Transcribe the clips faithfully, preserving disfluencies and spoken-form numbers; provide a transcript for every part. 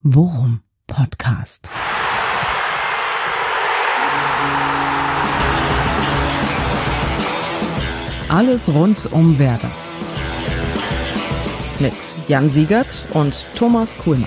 Worum Podcast. Alles rund um Werder. Mit Jan Siegert und Thomas Kuhlmann.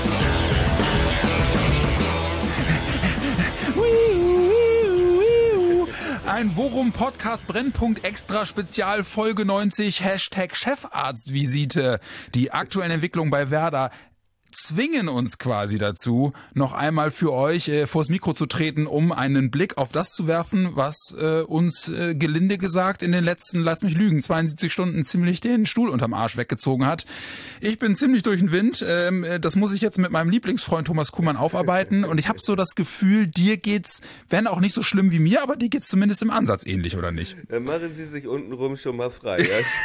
Ein Worum-Podcast Brennpunkt Extra Spezial Folge neunzig, Hashtag Chefarztvisite. Die aktuellen Entwicklungen bei Werder zwingen uns quasi dazu, noch einmal für euch äh, vors Mikro zu treten, um einen Blick auf das zu werfen, was äh, uns äh, gelinde gesagt in den letzten, lass mich lügen, zweiundsiebzig Stunden ziemlich den Stuhl unterm Arsch weggezogen hat. Ich bin ziemlich durch den Wind. Ähm, das muss ich jetzt mit meinem Lieblingsfreund Thomas Kuhlmann aufarbeiten. Und ich habe so das Gefühl, dir geht's, wenn auch nicht so schlimm wie mir, aber dir geht's zumindest im Ansatz ähnlich, oder nicht? Dann machen Sie sich untenrum schon mal frei.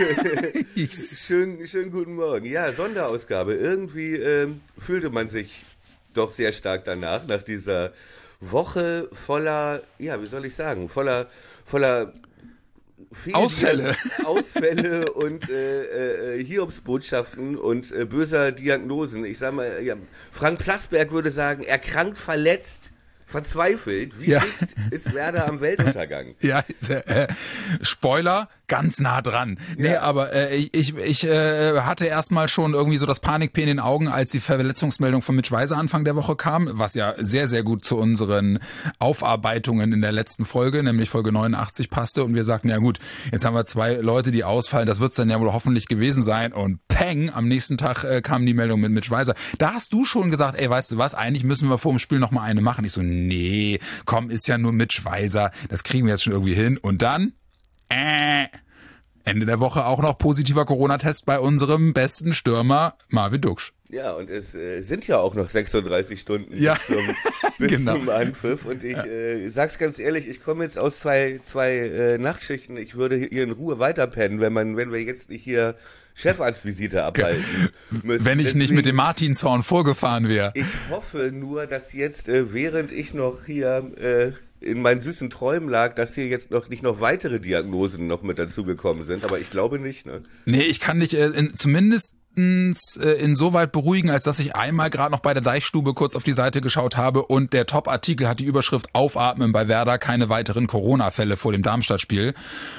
Ja? schön, schön guten Morgen. Ja, Sonderausgabe. Irgendwie ähm, fühlte man sich doch sehr stark danach, nach dieser Woche voller, ja, wie soll ich sagen, voller, voller Fehl- Ausfälle. Ausfälle und äh, äh, Hiobsbotschaften und äh, böser Diagnosen. Ich sag mal, ja, Frank Plasberg würde sagen, erkrankt, verletzt, verzweifelt. Wie Ja. dicht ist Werder am Weltuntergang? Ja, äh, Spoiler, ganz nah dran. Nee, Ja. aber äh, ich, ich äh, hatte erstmal schon irgendwie so das Panikpä in den Augen, als die Verletzungsmeldung von Mitch Weiser Anfang der Woche kam, was ja sehr, sehr gut zu unseren Aufarbeitungen in der letzten Folge, nämlich Folge neunundachtzig, passte. Und wir sagten, ja gut, jetzt haben wir zwei Leute, die ausfallen, das wird's dann ja wohl hoffentlich gewesen sein. Und peng, am nächsten Tag äh, kam die Meldung mit Mitch Weiser. Da hast du schon gesagt, ey, weißt du was, eigentlich müssen wir vor dem Spiel noch mal eine machen. Ich so, nee, komm, ist ja nur Mitch Weiser, das kriegen wir jetzt schon irgendwie hin. Und dann, äh, Ende der Woche auch noch positiver Corona-Test bei unserem besten Stürmer Marvin Duksch. Ja, und es äh, sind ja auch noch sechsunddreißig Stunden Ja. bis, zum, bis Genau. zum Anpfiff. Und ich Ja. äh, sag's ganz ehrlich, ich komme jetzt aus zwei, zwei äh, Nachtschichten. Ich würde hier in Ruhe weiterpennen, wenn man, wenn wir jetzt nicht hier Chefarztvisite abhalten müssen. Wenn ich Deswegen, nicht mit dem Martinshorn vorgefahren wäre. Ich hoffe nur, dass jetzt, äh, während ich noch hier äh, in meinen süßen Träumen lag, dass hier jetzt noch nicht noch weitere Diagnosen noch mit dazugekommen sind. Aber ich glaube nicht, ne? Nee, ich kann dich äh, in, zumindest insoweit beruhigen, als dass ich einmal gerade noch bei der Deichstube kurz auf die Seite geschaut habe und der Top-Artikel hat die Überschrift Aufatmen bei Werder, keine weiteren Corona-Fälle vor dem Darmstadt-Spiel.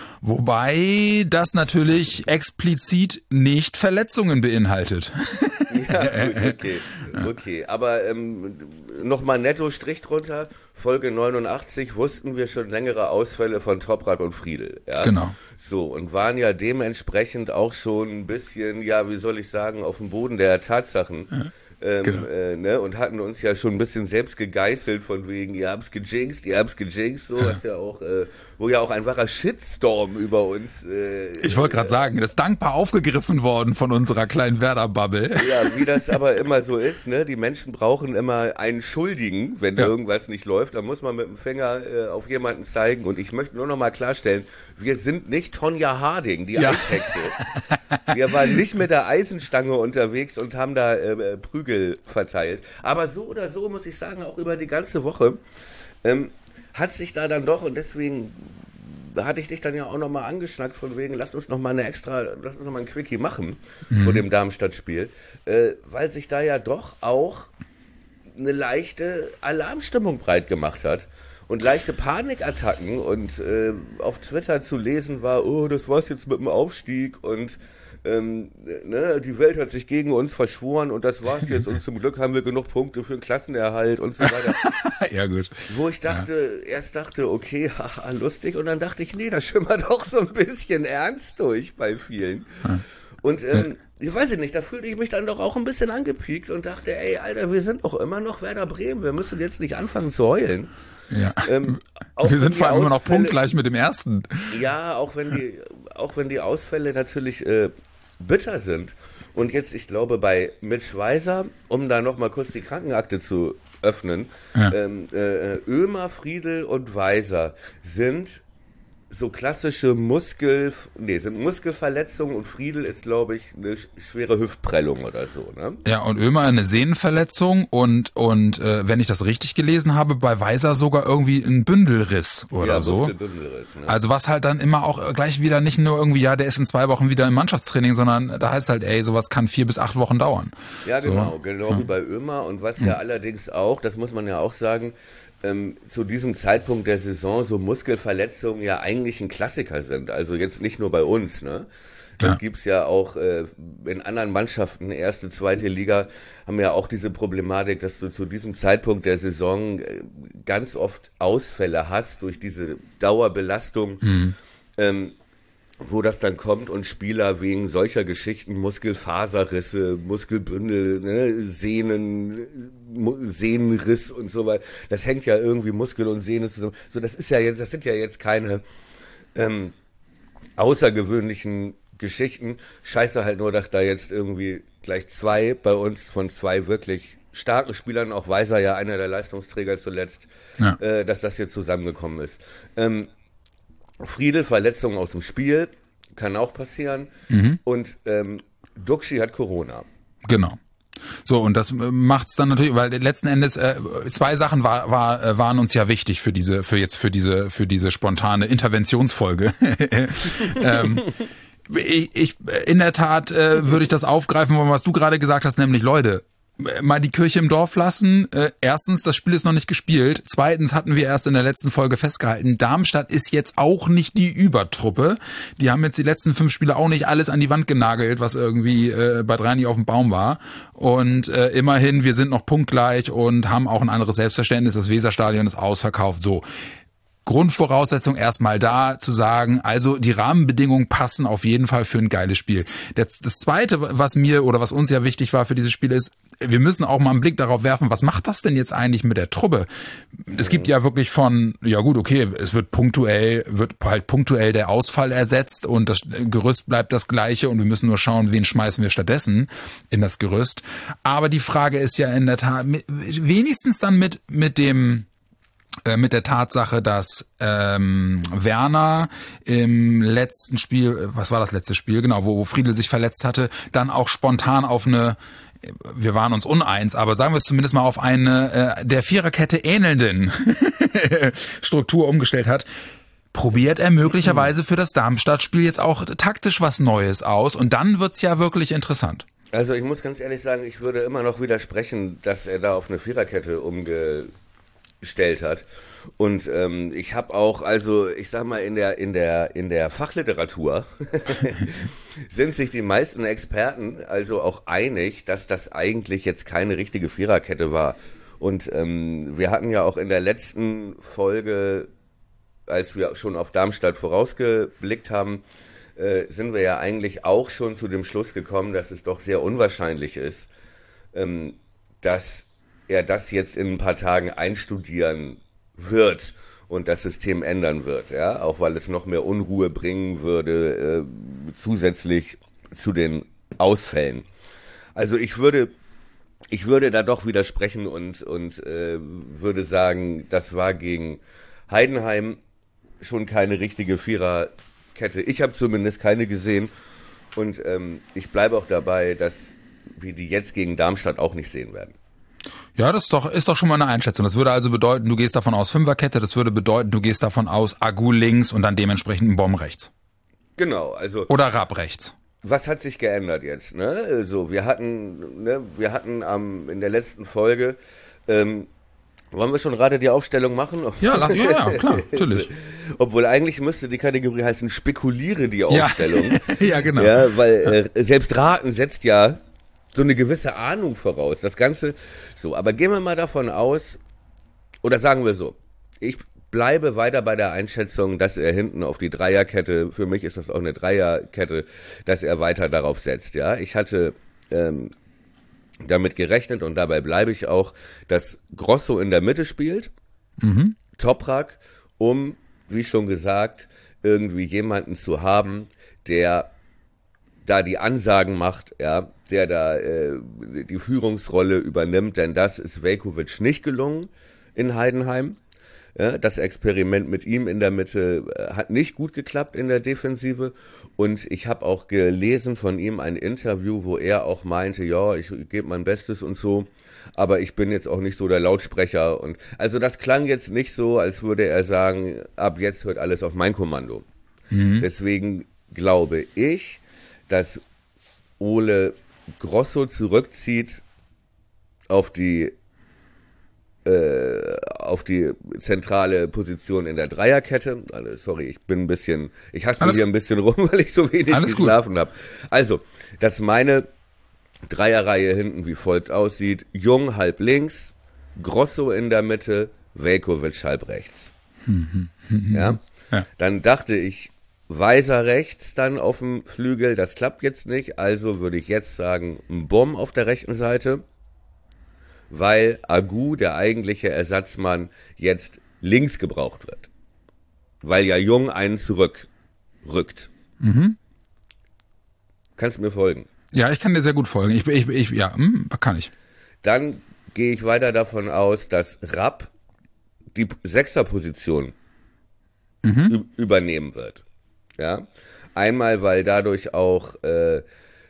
Wobei das natürlich explizit nicht Verletzungen beinhaltet. Ja, gut, okay, okay. Aber ähm, nochmal netto Strich drunter, Folge neunundachtzig wussten wir schon längere Ausfälle von Toprak und Friedl. Ja? Genau. So, und waren ja dementsprechend auch schon ein bisschen, ja, wie soll ich sagen, auf dem Boden der Tatsachen. Ja. Ähm, Genau. äh, ne, und hatten uns ja schon ein bisschen selbst gegeißelt von wegen, ihr habt's gejinxt, ihr habt's gejinxt, so, was ja auch, äh, wo ja auch ein wahrer Shitstorm über uns, äh, Ich wollte gerade sagen, das ist dankbar aufgegriffen worden von unserer kleinen Werder-Bubble. Ja, wie das aber immer so ist, ne, die Menschen brauchen immer einen Schuldigen, wenn Ja. irgendwas nicht läuft, dann muss man mit dem Finger äh, auf jemanden zeigen und ich möchte nur noch mal klarstellen, wir sind nicht Tonja Harding, die Ja. Eishexe. Wir waren nicht mit der Eisenstange unterwegs und haben da äh, Prügel verteilt. Aber so oder so muss ich sagen, auch über die ganze Woche ähm, hat sich da dann doch, und deswegen hatte ich dich dann ja auch nochmal angeschnackt von wegen, lass uns nochmal eine extra, lass uns nochmal ein Quickie machen mhm. vor dem Darmstadt-Spiel, äh, weil sich da ja doch auch eine leichte Alarmstimmung breit gemacht hat. Und leichte Panikattacken und äh, auf Twitter zu lesen war, oh, das war's jetzt mit dem Aufstieg und ähm, ne, die Welt hat sich gegen uns verschworen und das war's jetzt und zum Glück haben wir genug Punkte für den Klassenerhalt und so weiter. Ja, gut. Wo ich dachte, ja. erst dachte, okay, haha, lustig und dann dachte ich, nee, da schimmert doch so ein bisschen ernst durch bei vielen. Ja. Und ähm, ich weiß nicht, da fühlte ich mich dann doch auch ein bisschen angepiekt und dachte, ey, Alter, wir sind doch immer noch Werder Bremen, wir müssen jetzt nicht anfangen zu heulen. Ja. Ähm, wir sind vor allem immer noch Ausfälle, punktgleich mit dem ersten. Ja, auch wenn die, auch wenn die Ausfälle natürlich äh, bitter sind. Und jetzt, ich glaube, bei Mitch Weiser, um da nochmal kurz die Krankenakte zu öffnen, ja. ähm, äh, Oehmer, Friedl und Weiser sind so klassische Muskel, nee, sind Muskelverletzungen und Friedel ist, glaube ich, eine schwere Hüftprellung oder so, ne? Ja, und Ömer eine Sehnenverletzung und und äh, wenn ich das richtig gelesen habe, bei Weiser sogar irgendwie ein Bündelriss oder ja, so. Muskelbündelriss, ne? Also was halt dann immer auch gleich wieder nicht nur irgendwie, ja, der ist in zwei Wochen wieder im Mannschaftstraining, sondern da heißt halt, ey, sowas kann vier bis acht Wochen dauern. Ja, genau, so. genau ja. wie bei Ömer und was ja hm. allerdings auch, das muss man ja auch sagen, Ähm, zu diesem Zeitpunkt der Saison so Muskelverletzungen ja eigentlich ein Klassiker sind. Also jetzt nicht nur bei uns, ne? Das ja. gibt's ja auch äh, in anderen Mannschaften, erste, zweite Liga, haben ja auch diese Problematik, dass du zu diesem Zeitpunkt der Saison äh, ganz oft Ausfälle hast durch diese Dauerbelastung, mhm. ähm, wo das dann kommt und Spieler wegen solcher Geschichten, Muskelfaserrisse, Muskelbündel, ne, Sehnen, Sehnenriss und so weiter, das hängt ja irgendwie Muskel und Sehne zusammen. So, das ist ja jetzt, das sind ja jetzt keine ähm, außergewöhnlichen Geschichten. Scheiße halt nur, dass da jetzt irgendwie gleich zwei bei uns von zwei wirklich starken Spielern, auch Weiser ja einer der Leistungsträger zuletzt, ja. äh, dass das jetzt zusammengekommen ist. Ähm, Friedel, Verletzungen aus dem Spiel, kann auch passieren. Mhm. Und ähm, Duxi hat Corona. Genau. So, und das macht's dann natürlich, weil letzten Endes äh, zwei Sachen war, war, äh, waren uns ja wichtig für diese, für jetzt für diese, für diese spontane Interventionsfolge. ähm, ich, ich, in der Tat äh, würde ich das aufgreifen wollen, was du gerade gesagt hast, nämlich Leute, mal die Kirche im Dorf lassen. Äh, erstens, das Spiel ist noch nicht gespielt. Zweitens hatten wir erst in der letzten Folge festgehalten, Darmstadt ist jetzt auch nicht die Übertruppe. Die haben jetzt die letzten fünf Spiele auch nicht alles an die Wand genagelt, was irgendwie äh, bei Drani auf dem Baum war. Und äh, immerhin, wir sind noch punktgleich und haben auch ein anderes Selbstverständnis. Das Weserstadion ist ausverkauft. So. Grundvoraussetzung erstmal da zu sagen, also die Rahmenbedingungen passen auf jeden Fall für ein geiles Spiel. Das, das Zweite, was mir oder was uns ja wichtig war für dieses Spiel ist, wir müssen auch mal einen Blick darauf werfen, was macht das denn jetzt eigentlich mit der Truppe? Es gibt ja wirklich von, ja gut, okay, es wird punktuell, wird halt punktuell der Ausfall ersetzt und das Gerüst bleibt das gleiche und wir müssen nur schauen, wen schmeißen wir stattdessen in das Gerüst. Aber die Frage ist ja in der Tat, wenigstens dann mit, mit dem, mit der Tatsache, dass ähm, Werner im letzten Spiel, was war das letzte Spiel, genau, wo, wo Friedel sich verletzt hatte, dann auch spontan auf eine, wir waren uns uneins, aber sagen wir es zumindest mal auf eine äh, der Viererkette ähnelnden Struktur umgestellt hat, probiert er möglicherweise für das Darmstadt-Spiel jetzt auch taktisch was Neues aus und dann wird's ja wirklich interessant. Also ich muss ganz ehrlich sagen, ich würde immer noch widersprechen, dass er da auf eine Viererkette umge gestellt hat. Und ähm, ich habe auch, also ich sag mal, in der in der in der Fachliteratur sind sich die meisten Experten also auch einig, dass das eigentlich jetzt keine richtige Viererkette war. Und ähm, wir hatten ja auch in der letzten Folge, als wir schon auf Darmstadt vorausgeblickt haben, äh, sind wir ja eigentlich auch schon zu dem Schluss gekommen, dass es doch sehr unwahrscheinlich ist, ähm, dass er das jetzt in ein paar Tagen einstudieren wird und das System ändern wird, ja, auch weil es noch mehr Unruhe bringen würde, äh, zusätzlich zu den Ausfällen. Also ich würde, ich würde da doch widersprechen und und äh, würde sagen, das war gegen Heidenheim schon keine richtige Viererkette. Ich habe zumindest keine gesehen und ähm, ich bleibe auch dabei, dass wir die jetzt gegen Darmstadt auch nicht sehen werden. Ja, das ist doch, ist doch schon mal eine Einschätzung. Das würde also bedeuten, du gehst davon aus Fünferkette, das würde bedeuten, du gehst davon aus Agu links und dann dementsprechend ein Bomb rechts. Genau, also. Oder Rapp rechts. Was hat sich geändert jetzt, ne? Also, wir hatten, ne, wir hatten am, in der letzten Folge, ähm, wollen wir schon gerade die Aufstellung machen? Ja, ja, ja, klar, natürlich. Obwohl eigentlich müsste die Kategorie heißen, spekuliere die Aufstellung. Ja, ja genau. Ja, weil äh, selbst Raten setzt ja so eine gewisse Ahnung voraus. Das Ganze so, aber gehen wir mal davon aus, oder sagen wir so, ich bleibe weiter bei der Einschätzung, dass er hinten auf die Dreierkette, für mich ist das auch eine Dreierkette, dass er weiter darauf setzt. Ja, ich hatte ähm, damit gerechnet und dabei bleibe ich auch, dass Grosso in der Mitte spielt, mhm. Toprak, um, wie schon gesagt, irgendwie jemanden zu haben, der da die Ansagen macht, ja, der da äh, die Führungsrolle übernimmt, denn das ist Veljković nicht gelungen in Heidenheim. Ja, das Experiment mit ihm in der Mitte äh, hat nicht gut geklappt in der Defensive. Und ich habe auch gelesen von ihm ein Interview, wo er auch meinte, ja, ich gebe mein Bestes und so, aber ich bin jetzt auch nicht so der Lautsprecher. Und also das klang jetzt nicht so, als würde er sagen, ab jetzt hört alles auf mein Kommando. Mhm. Deswegen glaube ich, dass Ole Grosso zurückzieht auf die auf die zentrale Position in der Dreierkette. Also, sorry, ich bin ein bisschen, ich hasse mich hier ein bisschen rum, weil ich so wenig geschlafen habe. Also, dass meine Dreierreihe hinten wie folgt aussieht: Jung halb links, Grosso in der Mitte, Veljković halb rechts. Ja? Ja. Dann dachte ich, Weiser rechts dann auf dem Flügel, das klappt jetzt nicht, also würde ich jetzt sagen, ein Bomb auf der rechten Seite, weil Agu, der eigentliche Ersatzmann, jetzt links gebraucht wird. Weil ja Jung einen zurückrückt. Mhm. Kannst du mir folgen? Ja, ich kann dir sehr gut folgen. Ich, ich, ich, ja, hm, kann ich. Dann gehe ich weiter davon aus, dass Rapp die Sechserposition mhm. ü- übernehmen wird. Ja, einmal, weil dadurch auch äh,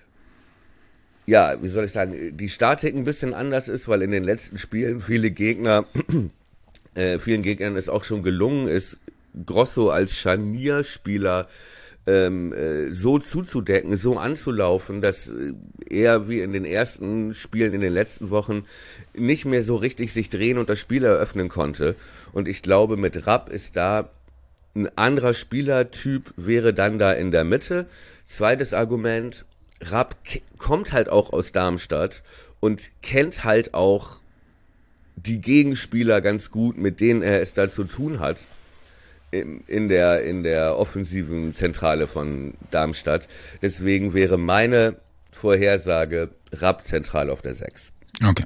ja, wie soll ich sagen, die Statik ein bisschen anders ist, weil in den letzten Spielen viele Gegner, äh, vielen Gegnern ist auch schon gelungen, ist Grosso als Scharnierspieler ähm, äh, so zuzudecken, so anzulaufen, dass er wie in den ersten Spielen in den letzten Wochen nicht mehr so richtig sich drehen und das Spiel eröffnen konnte. Und ich glaube, mit Rapp ist da ein anderer Spielertyp, wäre dann da in der Mitte. Zweites Argument: Rapp k- kommt halt auch aus Darmstadt und kennt halt auch die Gegenspieler ganz gut, mit denen er es da zu tun hat in, in der in der offensiven Zentrale von Darmstadt. Deswegen wäre meine Vorhersage Rapp zentral auf der sechs. Okay.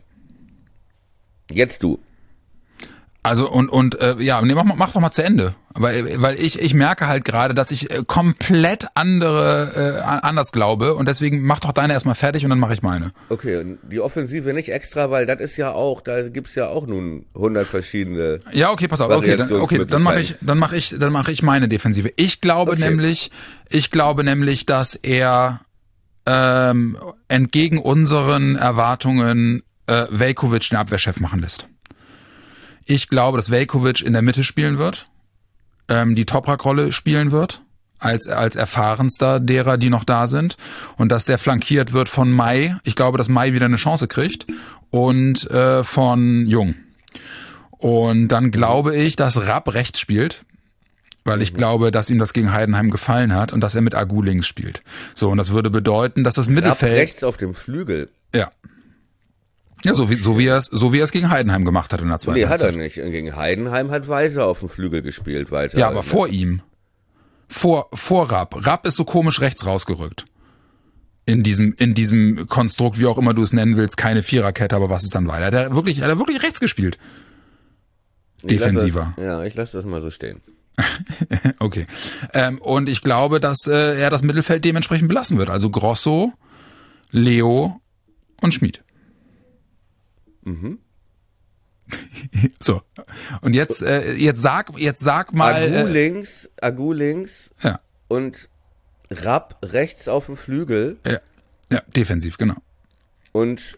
Jetzt du. Also und und äh, ja, nee, mach, mach doch mal zu Ende, weil weil ich ich merke halt gerade, dass ich äh, komplett andere äh, anders glaube und deswegen mach doch deine erstmal fertig und dann mache ich meine. Okay, und die Offensive nicht extra, weil das ist ja auch, da gibt's ja auch nun hundert verschiedene. Ja, okay, pass auf. Okay, dann, okay, dann mache ich dann mache ich dann mache ich meine Defensive. Ich glaube okay. nämlich, ich glaube nämlich, dass er ähm, entgegen unseren Erwartungen äh, Veljković den Abwehrchef machen lässt. Ich glaube, dass Veljković in der Mitte spielen wird, ähm, die Toprak-Rolle spielen wird, als als erfahrenster derer, die noch da sind, und dass der flankiert wird von Mai. Ich glaube, dass Mai wieder eine Chance kriegt und äh, von Jung. Und dann glaube ich, dass Rapp rechts spielt, weil ich mhm. glaube, dass ihm das gegen Heidenheim gefallen hat und dass er mit Agu links spielt. So, und das würde bedeuten, dass das Mittelfeld Rapp rechts auf dem Flügel. Ja. Ja, so wie, so wie er es, so wie er es gegen Heidenheim gemacht hat in der zweiten Nee, hat er Halbzeit. nicht. Gegen Heidenheim hat Weiser auf dem Flügel gespielt, weiter. Ja, aber vor ihm. Vor, vor Rapp. Rapp ist so komisch rechts rausgerückt. In diesem, in diesem Konstrukt, wie auch immer du es nennen willst, keine Viererkette, aber was ist dann weiter? Der hat wirklich, hat er wirklich rechts gespielt. Defensiver. Das, ja, ich lasse das mal so stehen. Okay. Ähm, und ich glaube, dass äh, er das Mittelfeld dementsprechend belassen wird. Also Grosso, Leo und Schmid. Mhm. So. Und jetzt, äh, jetzt sag, jetzt sag mal. Agu äh, links, Agu links. Ja. Und Rapp rechts auf dem Flügel. Ja. Ja, defensiv, genau. Und,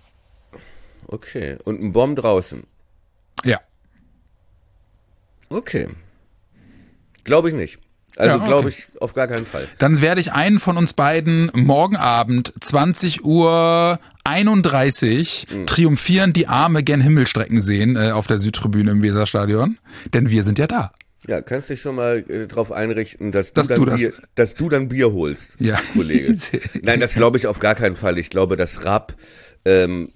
okay. Und ein Bomb draußen. Ja. Okay. Glaube ich nicht. Also ja, okay. glaube ich auf gar keinen Fall. Dann werde ich einen von uns beiden morgen Abend zwanzig Uhr einunddreißig mhm. triumphierend die Arme gen Himmel strecken sehen äh, auf der Südtribüne im Weserstadion. Denn wir sind ja da. Ja, kannst dich schon mal äh, darauf einrichten, dass du, dass dann du das Bier, dass du dann Bier holst, ja. Kollege. Nein, das glaube ich auf gar keinen Fall. Ich glaube, dass Rapp ähm,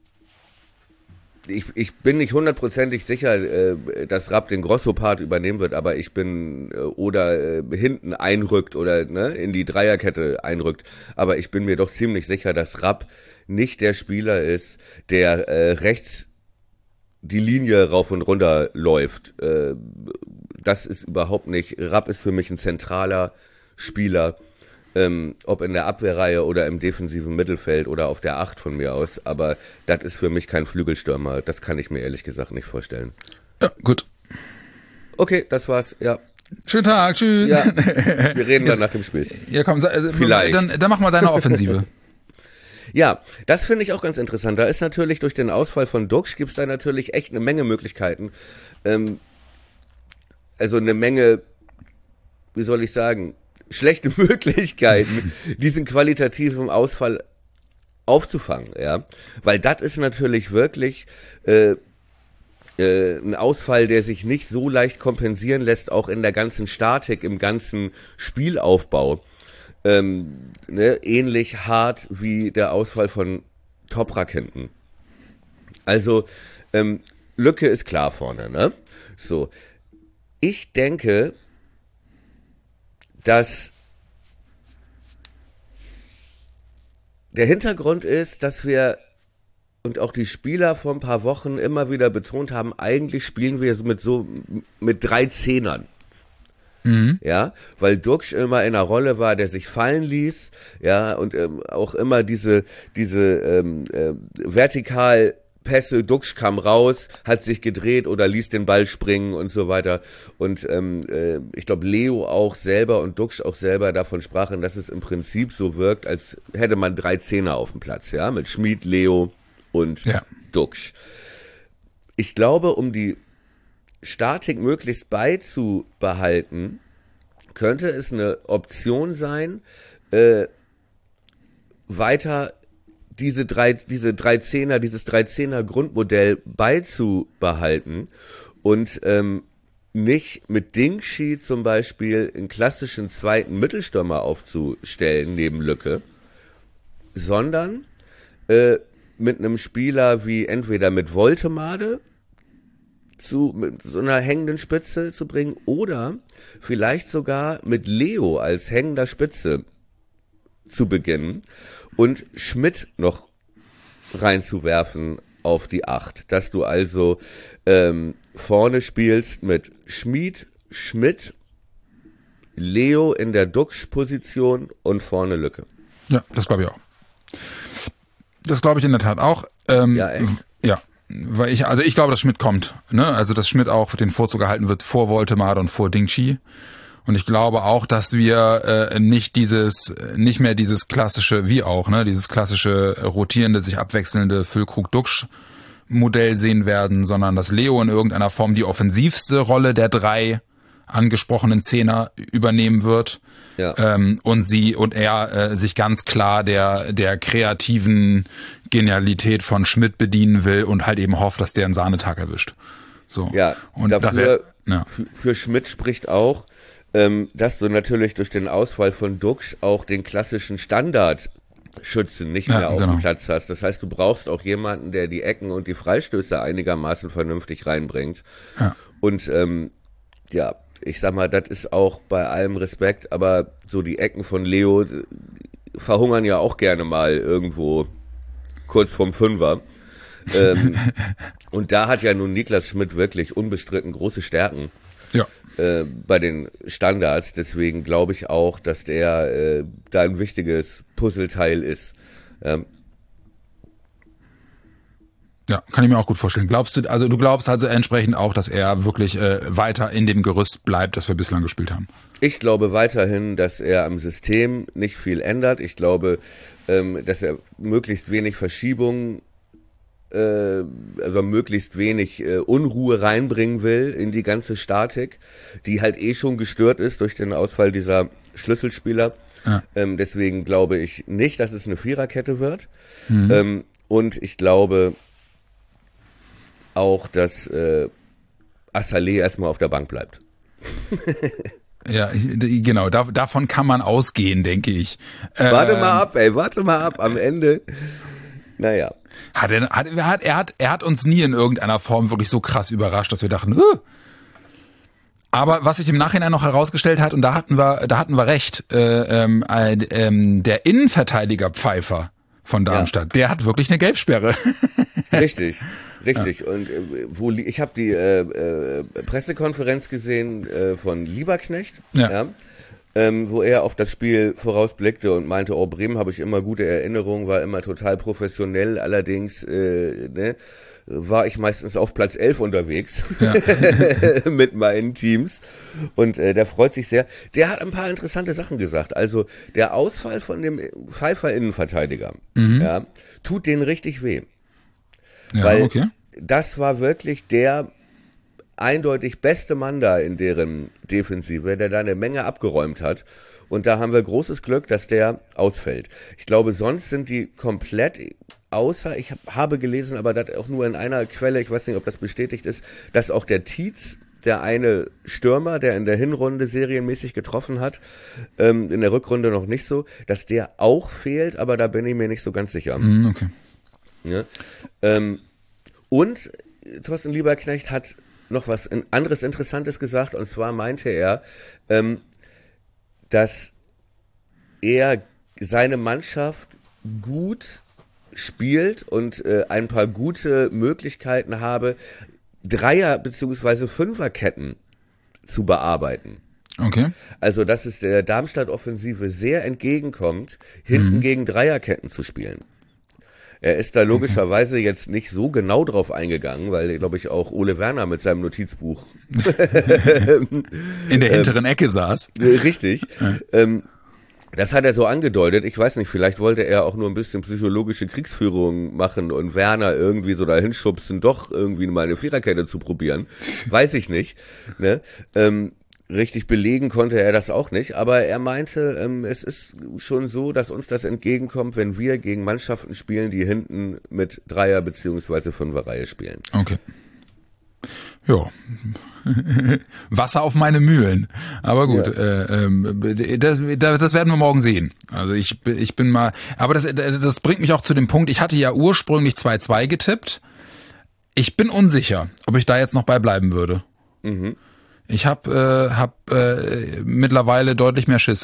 Ich, ich bin nicht hundertprozentig sicher, äh, dass Rapp den Grosso-Part übernehmen wird, aber ich bin, äh, oder äh, hinten einrückt oder ne, in die Dreierkette einrückt, aber ich bin mir doch ziemlich sicher, dass Rapp nicht der Spieler ist, der äh, rechts die Linie rauf und runter läuft. Äh, das ist überhaupt nicht, Rapp ist für mich ein zentraler Spieler, Ähm, ob in der Abwehrreihe oder im defensiven Mittelfeld oder auf der Acht von mir aus, aber das ist für mich kein Flügelstürmer, das kann ich mir ehrlich gesagt nicht vorstellen. Ja, gut. Okay, das war's, ja. Schönen Tag, tschüss. Ja, wir reden dann nach dem Spiel. Ja, komm, also, Vielleicht. Dann, dann mach mal deine Offensive. Ja, das finde ich auch ganz interessant. Da ist natürlich durch den Ausfall von Duxch gibt's da natürlich echt eine Menge Möglichkeiten. Ähm, also eine Menge, wie soll ich sagen, schlechte Möglichkeiten, diesen qualitativen Ausfall aufzufangen, ja. Weil das ist natürlich wirklich äh, äh, ein Ausfall, der sich nicht so leicht kompensieren lässt, auch in der ganzen Statik, im ganzen Spielaufbau. Ähm, ne, ähnlich hart wie der Ausfall von Toprak hinten. Also ähm, Lücke ist klar vorne, ne? So, ich denke, dass der Hintergrund ist, dass wir und auch die Spieler vor ein paar Wochen immer wieder betont haben, eigentlich spielen wir mit so mit drei Zehnern. Mhm. Ja, weil Duxch immer in einer Rolle war, der sich fallen ließ, ja, und ähm, auch immer diese diese ähm, äh, Vertikalpässe, Duxch kam raus, hat sich gedreht oder ließ den Ball springen und so weiter. Und ähm, äh, ich glaube, Leo auch selber und Duxch auch selber davon sprachen, dass es im Prinzip so wirkt, als hätte man drei Zehner auf dem Platz, ja, mit Schmid, Leo und ja. Duxch. Ich glaube, um die Statik möglichst beizubehalten, könnte es eine Option sein, äh, weiter diese drei, diese drei Zehner, dieses drei Zehner Grundmodell beizubehalten und ähm, nicht mit Dingshi zum Beispiel einen klassischen zweiten Mittelstürmer aufzustellen neben Lücke, sondern äh, mit einem Spieler wie entweder mit Woltemade zu mit so einer hängenden Spitze zu bringen oder vielleicht sogar mit Leo als hängender Spitze zu beginnen und Schmidt noch reinzuwerfen auf die Acht, dass du also ähm, vorne spielst mit Schmid, Schmidt, Leo in der Duxch-Position und vorne Lücke. Ja, das glaube ich auch. Das glaube ich in der Tat auch. Ähm, ja, echt? Ja. Weil ich, also ich glaube, dass Schmidt kommt, ne? Also dass Schmidt auch den Vorzug erhalten wird vor Woltemade und vor Dingshi. Und ich glaube auch, dass wir äh, nicht dieses, nicht mehr dieses klassische, wie auch, ne, dieses klassische rotierende, sich abwechselnde Füllkrug-Duxch-Modell sehen werden, sondern dass Leo in irgendeiner Form die offensivste Rolle der drei angesprochenen Zehner übernehmen wird. Ja. Ähm, und sie und er äh, sich ganz klar der der kreativen Genialität von Schmidt bedienen will und halt eben hofft, dass der einen Sahnetag erwischt. So. Ja, und dafür, er, ja. Für, für Schmidt spricht auch, ähm, dass du natürlich durch den Ausfall von Duxch auch den klassischen Standardschützen nicht mehr ja, auf genau. dem Platz hast. Das heißt, du brauchst auch jemanden, der die Ecken und die Freistöße einigermaßen vernünftig reinbringt. Ja. Und ähm, ja, ich sag mal, das ist auch bei allem Respekt, aber so die Ecken von Leo verhungern ja auch gerne mal irgendwo kurz vorm Fünfer. ähm, und da hat ja nun Niklas Schmidt wirklich unbestritten große Stärken ja. äh, bei den Standards. Deswegen glaube ich auch, dass der äh, da ein wichtiges Puzzleteil ist. Ähm, Ja, kann ich mir auch gut vorstellen. Glaubst du, also du glaubst also entsprechend auch, dass er wirklich äh, weiter in dem Gerüst bleibt, das wir bislang gespielt haben? Ich glaube weiterhin, dass er am System nicht viel ändert. Ich glaube, ähm, dass er möglichst wenig Verschiebungen, äh, also möglichst wenig äh, Unruhe reinbringen will in die ganze Statik, die halt eh schon gestört ist durch den Ausfall dieser Schlüsselspieler. Ja. Ähm, deswegen glaube ich nicht, dass es eine Viererkette wird. Mhm. Ähm, und ich glaube auch, dass äh, Assalé erstmal auf der Bank bleibt. Ja, genau, da, davon kann man ausgehen, denke ich. Warte ähm, mal ab, ey, warte mal ab, am Ende, naja. Hat er, hat, er, hat, er, hat, er hat uns nie in irgendeiner Form wirklich so krass überrascht, dass wir dachten, Hö! Aber was sich im Nachhinein noch herausgestellt hat, und da hatten wir, da hatten wir recht, äh, ähm, äh, der Innenverteidiger Pfeiffer von Darmstadt, ja. Der hat wirklich eine Gelbsperre. Richtig. Richtig, ja. Und äh, wo ich habe die äh, äh, Pressekonferenz gesehen äh, von Lieberknecht, ja. Ja, ähm, wo er auf das Spiel vorausblickte und meinte, oh, Bremen habe ich immer gute Erinnerungen, war immer total professionell, allerdings äh, ne, war ich meistens auf Platz elf unterwegs Ja. mit meinen Teams und äh, der freut sich sehr. Der hat ein paar interessante Sachen gesagt. Also der Ausfall von dem Pfeiffer Innenverteidiger, mhm. ja, tut denen richtig weh. Ja, weil okay. das war wirklich der eindeutig beste Mann da in deren Defensive, der da eine Menge abgeräumt hat. Und da haben wir großes Glück, dass der ausfällt. Ich glaube, sonst sind die komplett, außer, ich hab, habe gelesen, aber das auch nur in einer Quelle, ich weiß nicht, ob das bestätigt ist, dass auch der Tietz, der eine Stürmer, der in der Hinrunde serienmäßig getroffen hat, ähm, in der Rückrunde noch nicht so, dass der auch fehlt, aber da bin ich mir nicht so ganz sicher. Mm, okay. Ja? Ähm, und Thorsten Lieberknecht hat noch was anderes Interessantes gesagt, und zwar meinte er, ähm, dass er seine Mannschaft gut spielt und äh, ein paar gute Möglichkeiten habe, Dreier- bzw. Fünferketten zu bearbeiten. Okay. Also, dass es der Darmstadt-Offensive sehr entgegenkommt, hinten mhm. gegen Dreierketten zu spielen. Er ist da logischerweise okay. jetzt nicht so genau drauf eingegangen, weil, glaube ich, auch Ole Werner mit seinem Notizbuch in der hinteren ähm, Ecke saß. Richtig. Ja. Ähm, das hat er so angedeutet. Ich weiß nicht, vielleicht wollte er auch nur ein bisschen psychologische Kriegsführung machen und Werner irgendwie so dahin schubsen, doch irgendwie mal eine Viererkette zu probieren. Weiß ich nicht. Ne? Ähm, Richtig belegen konnte er das auch nicht, aber er meinte, ähm, es ist schon so, dass uns das entgegenkommt, wenn wir gegen Mannschaften spielen, die hinten mit Dreier- bzw. Fünferreihe spielen. Okay. Ja. Wasser auf meine Mühlen. Aber gut, ja. äh, äh, das, das werden wir morgen sehen. Also ich, ich bin mal, aber das, das bringt mich auch zu dem Punkt, ich hatte ja ursprünglich zwei zwei getippt. Ich bin unsicher, ob ich da jetzt noch bei bleiben würde. Mhm. Ich habe äh, hab, äh, mittlerweile deutlich mehr Schiss.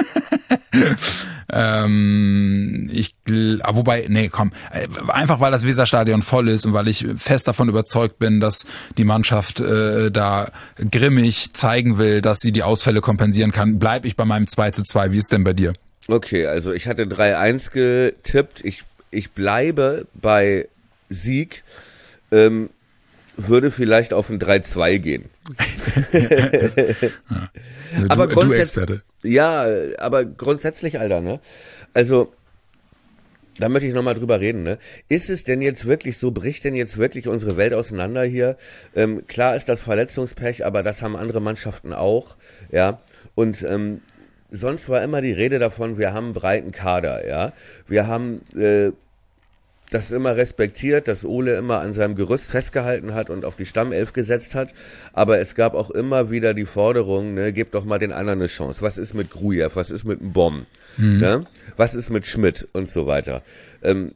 ähm, ich, wobei, nee, komm, einfach weil das Weserstadion voll ist und weil ich fest davon überzeugt bin, dass die Mannschaft äh, da grimmig zeigen will, dass sie die Ausfälle kompensieren kann, bleibe ich bei meinem zwei zu zwei. Wie ist denn bei dir? Okay, also ich hatte drei eins getippt. Ich, ich bleibe bei Sieg. Ähm, würde vielleicht auf ein drei zwei gehen. ja. du, aber grundsätzlich, ja, aber grundsätzlich, Alter, ne? Also, da möchte ich nochmal drüber reden, ne? Ist es denn jetzt wirklich so, bricht denn jetzt wirklich unsere Welt auseinander hier? Ähm, klar ist das Verletzungspech, aber das haben andere Mannschaften auch, ja? Und ähm, sonst war immer die Rede davon, wir haben einen breiten Kader, ja? Wir haben äh, das immer respektiert, dass Ole immer an seinem Gerüst festgehalten hat und auf die Stammelf gesetzt hat, aber es gab auch immer wieder die Forderung, ne, gebt doch mal den anderen eine Chance. Was ist mit Grujew? Was ist mit dem Bomb? Mhm. Ne? Was ist mit Schmidt und so weiter? Ähm,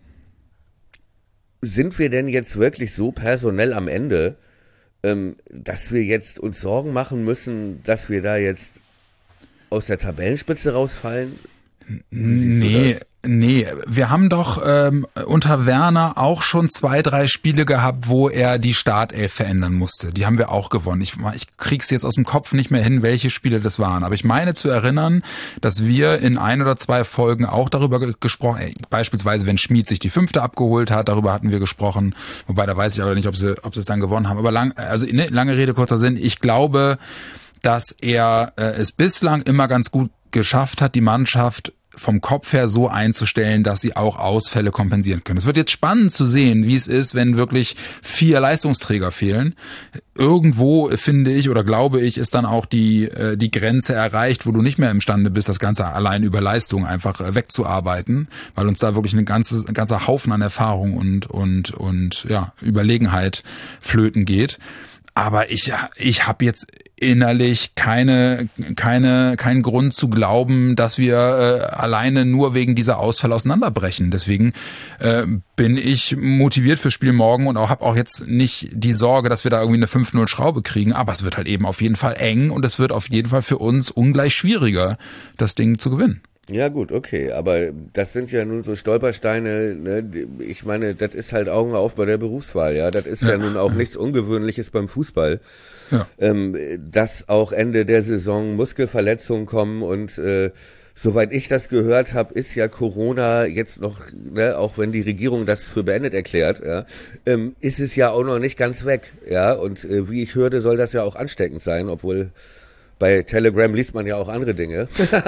sind wir denn jetzt wirklich so personell am Ende, ähm, dass wir jetzt uns Sorgen machen müssen, dass wir da jetzt aus der Tabellenspitze rausfallen? Nee, nee, wir haben doch ähm, unter Werner auch schon zwei, drei Spiele gehabt, wo er die Startelf verändern musste. Die haben wir auch gewonnen. Ich, ich krieg's jetzt aus dem Kopf nicht mehr hin, welche Spiele das waren. Aber ich meine zu erinnern, dass wir in ein oder zwei Folgen auch darüber ge- gesprochen, äh, beispielsweise wenn Schmid sich die fünfte abgeholt hat, darüber hatten wir gesprochen. Wobei, da weiß ich aber nicht, ob sie, ob sie es dann gewonnen haben. Aber lang, also ne, lange Rede, kurzer Sinn. Ich glaube, dass er äh, es bislang immer ganz gut geschafft hat, die Mannschaft vom Kopf her so einzustellen, dass sie auch Ausfälle kompensieren können. Es wird jetzt spannend zu sehen, wie es ist, wenn wirklich vier Leistungsträger fehlen. Irgendwo, finde ich oder glaube ich, ist dann auch die äh, die Grenze erreicht, wo du nicht mehr imstande bist, das Ganze allein über Leistung einfach äh, wegzuarbeiten, weil uns da wirklich ein ganzes, ein ganzer Haufen an Erfahrung und und und ja Überlegenheit flöten geht. Aber ich ich habe jetzt innerlich keine keine keinen Grund zu glauben, dass wir äh, alleine nur wegen dieser Ausfälle auseinanderbrechen. Deswegen äh, bin ich motiviert fürs Spiel morgen und auch habe auch jetzt nicht die Sorge, dass wir da irgendwie eine fünf null Schraube kriegen. Aber es wird halt eben auf jeden Fall eng und es wird auf jeden Fall für uns ungleich schwieriger, das Ding zu gewinnen. Ja gut, okay, aber das sind ja nun so Stolpersteine, ne? Ich meine, das ist halt Augen auf bei der Berufswahl, ja, das ist ja, ja nun auch ja. nichts Ungewöhnliches beim Fußball, ja. ähm, dass auch Ende der Saison Muskelverletzungen kommen und äh, soweit ich das gehört habe, ist ja Corona jetzt noch, ne, auch wenn die Regierung das für beendet erklärt, ja, ähm, ist es ja auch noch nicht ganz weg. Ja, und äh, wie ich hörte, soll das ja auch ansteckend sein, obwohl bei Telegram liest man ja auch andere Dinge.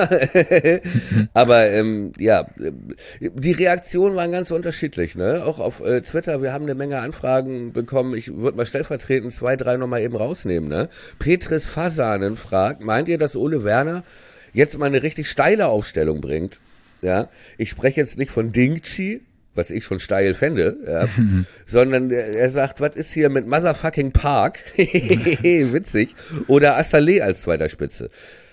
Aber ähm, ja, die Reaktionen waren ganz unterschiedlich. Ne? Auch auf äh, Twitter, wir haben eine Menge Anfragen bekommen. Ich würde mal stellvertretend zwei, drei nochmal eben rausnehmen. Ne? Petris Fasanen fragt, meint ihr, dass Ole Werner jetzt mal eine richtig steile Aufstellung bringt? Ja, ich spreche jetzt nicht von Dingchi, was ich schon steil fände, ja, sondern er sagt, was ist hier mit Motherfucking Park? Witzig. Oder Assalé als zweiter Spitze.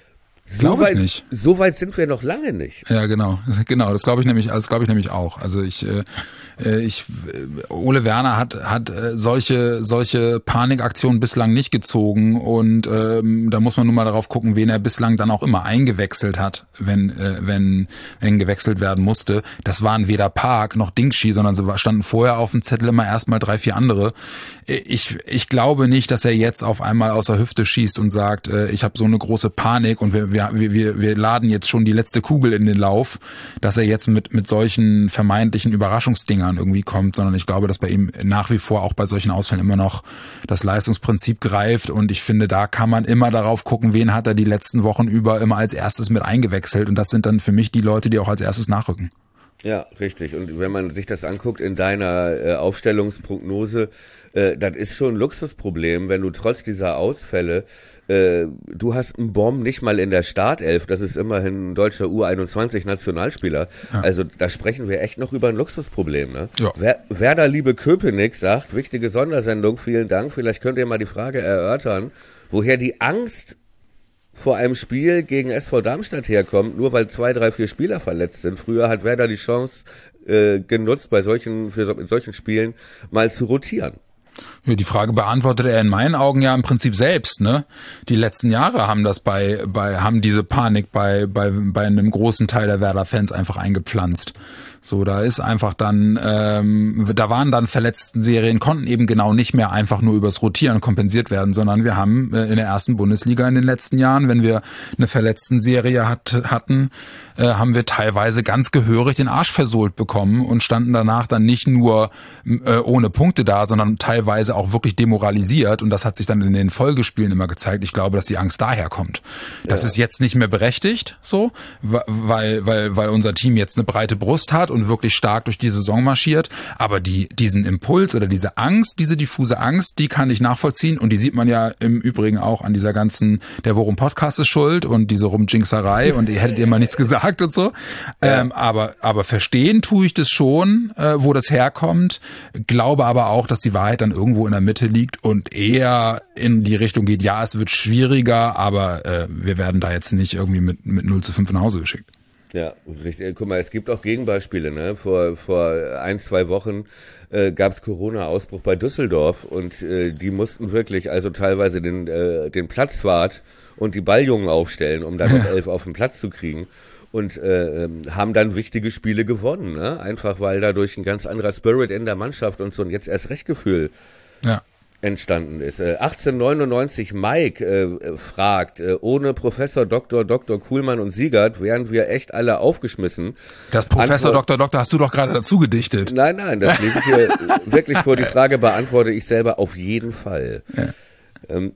So weit, nicht. so weit sind wir noch lange nicht. Ja, genau, genau. Das glaube ich nämlich, das glaube ich nämlich auch. Also ich, äh, ich, Ole Werner hat hat solche solche Panikaktionen bislang nicht gezogen und ähm, da muss man nur mal darauf gucken, wen er bislang dann auch immer eingewechselt hat, wenn äh, wenn wenn gewechselt werden musste. Das waren weder Park noch Dingshi, sondern sie standen vorher auf dem Zettel immer erstmal drei vier andere. Ich ich glaube nicht, dass er jetzt auf einmal aus der Hüfte schießt und sagt, äh, ich habe so eine große Panik und wir wir Wir, wir, wir laden jetzt schon die letzte Kugel in den Lauf, dass er jetzt mit mit solchen vermeintlichen Überraschungsdingern irgendwie kommt, sondern ich glaube, dass bei ihm nach wie vor auch bei solchen Ausfällen immer noch das Leistungsprinzip greift und ich finde, da kann man immer darauf gucken, wen hat er die letzten Wochen über immer als erstes mit eingewechselt und das sind dann für mich die Leute, die auch als erstes nachrücken. Ja, richtig. Und wenn man sich das anguckt in deiner äh, Aufstellungsprognose, äh, das ist schon ein Luxusproblem, wenn du trotz dieser Ausfälle äh, du hast einen Bomb nicht mal in der Startelf, das ist immerhin ein deutscher U einundzwanzig Nationalspieler. Ja. Also da sprechen wir echt noch über ein Luxusproblem. Ne? Ja. Wer, Werder Liebe Köpenick sagt, wichtige Sondersendung, vielen Dank. Vielleicht könnt ihr mal die Frage erörtern, woher die Angst vor einem Spiel gegen S V Darmstadt herkommt, nur weil zwei, drei, vier Spieler verletzt sind. Früher hat Werder die Chance äh, genutzt, bei solchen, für so, in solchen Spielen mal zu rotieren. Ja, die Frage beantwortet er in meinen Augen ja im Prinzip selbst, ne? Die letzten Jahre haben das bei, bei, haben diese Panik bei, bei, bei einem großen Teil der Werder-Fans einfach eingepflanzt. So, da ist einfach dann, ähm, da waren dann verletzten Serien, konnten eben genau nicht mehr einfach nur übers Rotieren kompensiert werden, sondern wir haben äh, in der ersten Bundesliga in den letzten Jahren, wenn wir eine verletzten Serie hat, hatten, äh, haben wir teilweise ganz gehörig den Arsch versohlt bekommen und standen danach dann nicht nur äh, ohne Punkte da, sondern teilweise auch wirklich demoralisiert und das hat sich dann in den Folgespielen immer gezeigt. Ich glaube, dass die Angst daher kommt. Das ja. ist jetzt nicht mehr berechtigt, so, weil, weil, weil unser Team jetzt eine breite Brust hat und wirklich stark durch die Saison marschiert, aber die diesen Impuls oder diese Angst, diese diffuse Angst, die kann ich nachvollziehen und die sieht man ja im Übrigen auch an dieser ganzen, der Worum Podcast ist schuld und diese Rumjinxerei und ihr hättet ihr mal nichts gesagt und so, ja. ähm, aber aber verstehen tue ich das schon, äh, wo das herkommt, glaube aber auch, dass die Wahrheit dann irgendwo in der Mitte liegt und eher in die Richtung geht, ja, es wird schwieriger, aber äh, wir werden da jetzt nicht irgendwie mit mit null zu fünf nach Hause geschickt. Ja, richtig. Guck mal, es gibt auch Gegenbeispiele. Ne? Vor vor ein, zwei Wochen äh, gab es Corona-Ausbruch bei Düsseldorf und äh, die mussten wirklich also teilweise den äh, den Platzwart und die Balljungen aufstellen, um dann noch elf auf den Platz zu kriegen und äh, haben dann wichtige Spiele gewonnen. Ne? Einfach weil dadurch ein ganz anderer Spirit in der Mannschaft und so ein jetzt erst recht Gefühl ja. entstanden ist. Äh, achtzehnhundertneunundneunzig Mike äh, fragt, äh, ohne Professor Doktor Doktor Kuhlmann und Siegert wären wir echt alle aufgeschmissen. Das Professor Antwort, Doktor Doktor hast du doch gerade dazu gedichtet. Nein, nein, das lese ich hier wirklich vor. Die Frage beantworte ich selber auf jeden Fall. Ja. Ähm,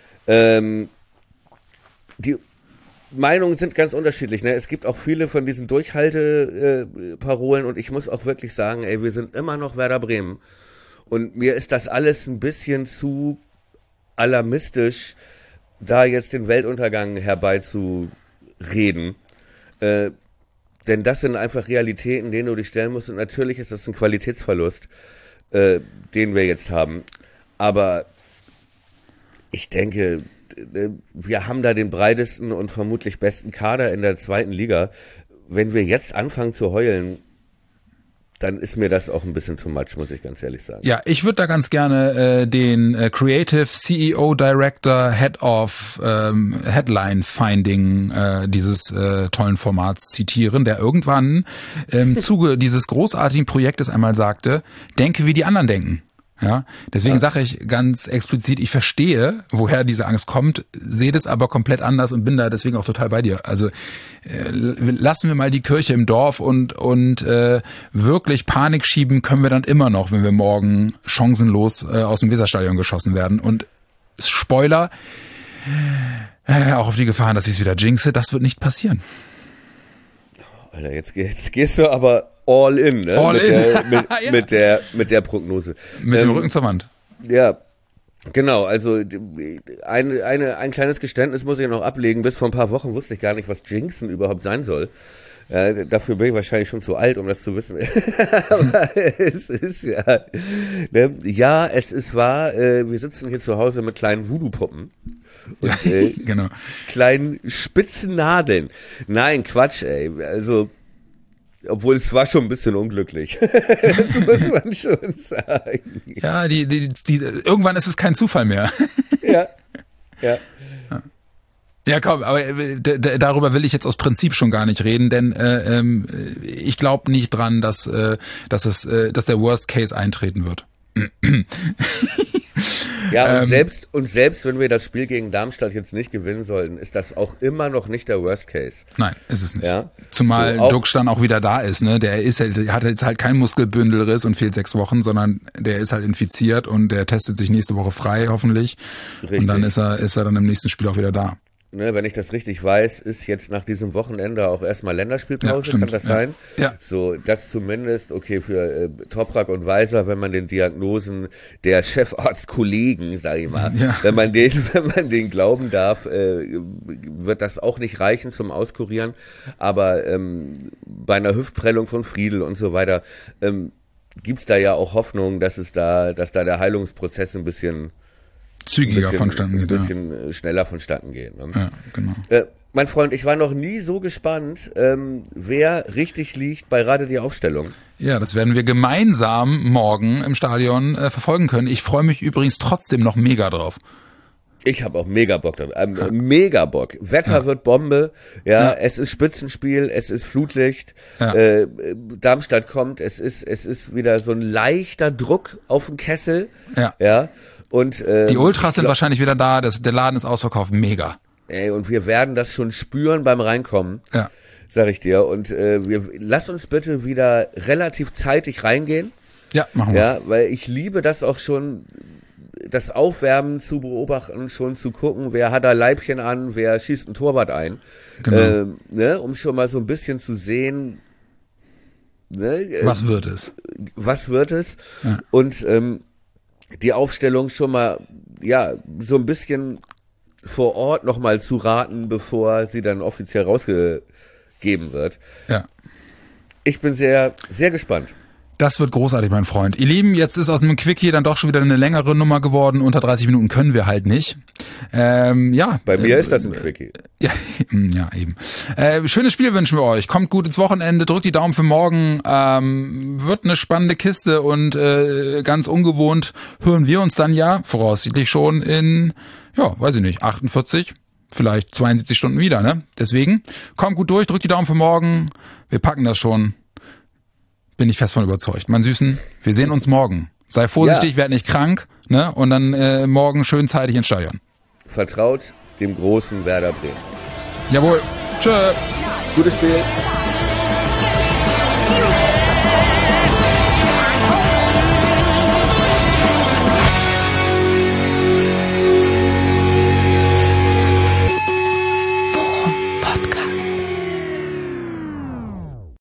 ähm, die Meinungen sind ganz unterschiedlich. Ne? Es gibt auch viele von diesen Durchhalte-Parolen äh, und ich muss auch wirklich sagen, ey, wir sind immer noch Werder Bremen. Und mir ist das alles ein bisschen zu alarmistisch, da jetzt den Weltuntergang herbeizureden. Äh, denn das sind einfach Realitäten, denen du dich stellen musst. Und natürlich ist das ein Qualitätsverlust, äh, den wir jetzt haben. Aber ich denke, wir haben da den breitesten und vermutlich besten Kader in der zweiten Liga. Wenn wir jetzt anfangen zu heulen, dann ist mir das auch ein bisschen too much, muss ich ganz ehrlich sagen. Ja, ich würde da ganz gerne äh, den äh, Creative C E O Director Head of ähm, Headline Finding äh, dieses äh, tollen Formats zitieren, der irgendwann im Zuge dieses großartigen Projektes einmal sagte, denke wie die anderen denken. Ja, deswegen Ja. sage ich ganz explizit, ich verstehe, woher diese Angst kommt, sehe das aber komplett anders und bin da deswegen auch total bei dir. Also äh, lassen wir mal die Kirche im Dorf und und äh, wirklich Panik schieben können wir dann immer noch, wenn wir morgen chancenlos äh, aus dem Weserstadion geschossen werden. Und Spoiler, äh, auch auf die Gefahren, dass ich es wieder jinxe, das wird nicht passieren. Alter, jetzt, jetzt gehst du aber all in, ne? All mit, in. Der, mit, Ja. mit der mit der Prognose. Mit Ähm, dem Rücken zur Wand. Ja, genau. Also ein, eine, ein kleines Geständnis muss ich noch ablegen. Bis vor ein paar Wochen wusste ich gar nicht, was Jinxen überhaupt sein soll. Äh, dafür bin ich wahrscheinlich schon zu alt, um das zu wissen. Aber es ist ja, ne? Ja, es ist wahr. Äh, wir sitzen hier zu Hause mit kleinen Voodoo-Puppen. Und Ja, äh, genau. kleinen spitzen Nadeln. Nein, Quatsch, ey. Also, obwohl es war schon ein bisschen unglücklich. Das muss man schon sagen. Ja, die, die, die, irgendwann ist es kein Zufall mehr. Ja, ja. Ja, komm, aber äh, d- d- darüber will ich jetzt aus Prinzip schon gar nicht reden, denn äh, ähm, ich glaube nicht dran, dass äh, dass es äh, dass der Worst Case eintreten wird. Ja, und Ähm, selbst und selbst wenn wir das Spiel gegen Darmstadt jetzt nicht gewinnen sollten, ist das auch immer noch nicht der Worst Case. Nein, ist es nicht. Ja. Zumal So, auch- Duxch dann auch wieder da ist, ne? Der ist halt, der hat jetzt halt keinen Muskelbündelriss und fehlt sechs Wochen, sondern der ist halt infiziert und der testet sich nächste Woche frei, hoffentlich. Richtig. Und dann ist er ist er dann im nächsten Spiel auch wieder da. Ne, wenn ich das richtig weiß, ist jetzt nach diesem Wochenende auch erstmal Ja, Länderspielpause, stimmt, kann das ja. sein? Ja. So, das zumindest, okay, für äh, Toprak und Weiser, wenn man den Diagnosen der Chefarztkollegen, sag ich mal, Ja. wenn man den, wenn man den glauben darf, äh, wird das auch nicht reichen zum Auskurieren. Aber ähm, bei einer Hüftprellung von Friedl und so weiter, ähm, gibt's da ja auch Hoffnung, dass es da, dass da der Heilungsprozess ein bisschen Zügiger bisschen, vonstatten geht. ein bisschen äh, schneller vonstatten geht. Ne? Ja. ja, genau. Äh, mein Freund, ich war noch nie so gespannt, ähm, wer richtig liegt bei Rate die Aufstellung. Ja, das werden wir gemeinsam morgen im Stadion äh, verfolgen können. Ich freue mich übrigens trotzdem noch mega drauf. Ich habe auch mega Bock drauf. Ähm, Mega Bock. Wetter Ja. wird Bombe. Ja, Ja. es ist Spitzenspiel, es ist Flutlicht. Ja. Äh, Darmstadt kommt, es ist, es ist wieder so ein leichter Druck auf den Kessel. Ja. Ja. Und, ähm, Die Ultras sind glaub- wahrscheinlich wieder da, das, der Laden ist ausverkauft, mega. Ey, und wir werden das schon spüren beim Reinkommen. Ja. Sag ich dir. Und äh, wir lass uns bitte wieder relativ zeitig reingehen. Ja, machen wir. Ja, weil ich liebe das auch schon, das Aufwärmen zu beobachten, schon zu gucken, wer hat da Leibchen an, wer schießt ein Torwart ein. Genau. Ähm, ne, um schon mal so ein bisschen zu sehen, ne, äh, Was wird es? was wird es. Ja. Und ähm, die Aufstellung schon mal, ja, so ein bisschen vor Ort nochmal zu raten, bevor sie dann offiziell rausgegeben wird. Ja. Ich bin sehr, sehr gespannt. Das wird großartig, mein Freund. Ihr Lieben, jetzt ist aus einem Quickie dann doch schon wieder eine längere Nummer geworden. Unter dreißig Minuten können wir halt nicht. Ähm, ja. Bei mir äh, ist das ein Quickie. Ja, ja, eben. Äh, schönes Spiel wünschen wir euch. Kommt gut ins Wochenende, drückt die Daumen für morgen. Ähm, wird eine spannende Kiste und äh, ganz ungewohnt hören wir uns dann ja voraussichtlich schon in, ja, weiß ich nicht, achtundvierzig, vielleicht zweiundsiebzig Stunden wieder, ne? Deswegen, kommt gut durch, drückt die Daumen für morgen. Wir packen das schon. Bin ich fest von überzeugt. Mein Süßen, wir sehen uns morgen. Sei vorsichtig, Ja. werd nicht krank, ne? Und dann äh, morgen schön zeitig ins Stadion. Vertraut dem großen Werder Bremen. Jawohl. Tschö. Gutes Spiel.